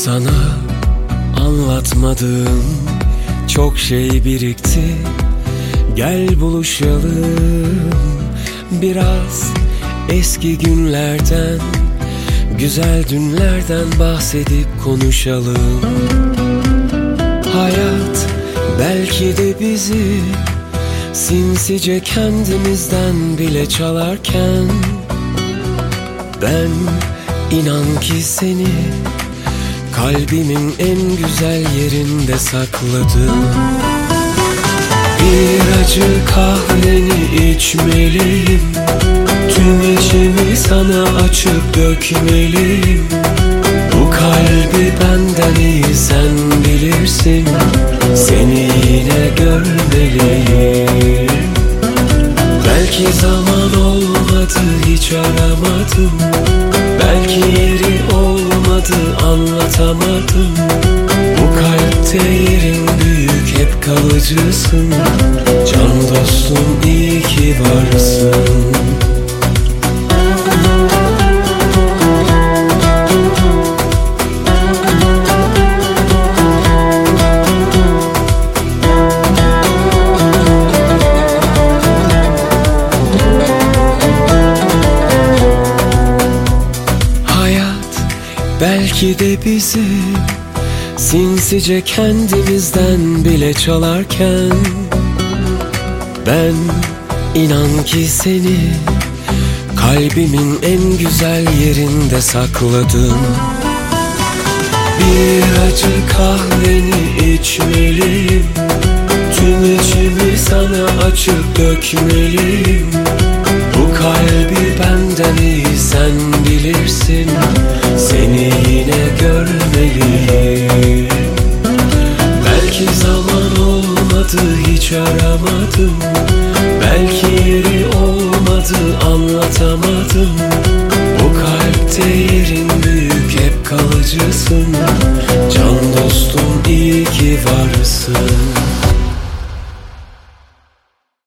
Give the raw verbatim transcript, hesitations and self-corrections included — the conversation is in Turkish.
Sana anlatmadığım çok şey birikti. Gel buluşalım, biraz eski günlerden, güzel dünlerden bahsedip konuşalım. Hayat belki de bizi sinsice kendimizden bile çalarken, ben inan ki seni kalbimin en güzel yerinde sakladım. Bir acı kahveni içmeliyim, tüm içimi sana açıp dökmeliyim. Bu kalbi benden iyi sen bilirsin, seni yine görmeliyim. Belki zaman olmadı, hiç aramadım. Belki yeri olmadı, anlatamadım. Bu kalpte yerin büyük, hep kalıcısın. Can dostum, iyi ki varsın. Belki de bizi sinsice kendimizden bile çalarken, ben inan ki seni kalbimin en güzel yerinde sakladım. Bir acı kahveni içmeliyim, tüm içimi sana açıp dökmeliyim. Bu kalbi benden iyi sen bilirsin, seni yine görmeliyim. Belki zaman olmadı, hiç aramadım. Belki yeri olmadı, anlatamadım. Bu kalpte yerin büyük, hep kalıcısın. Can dostum, iyi ki varsın.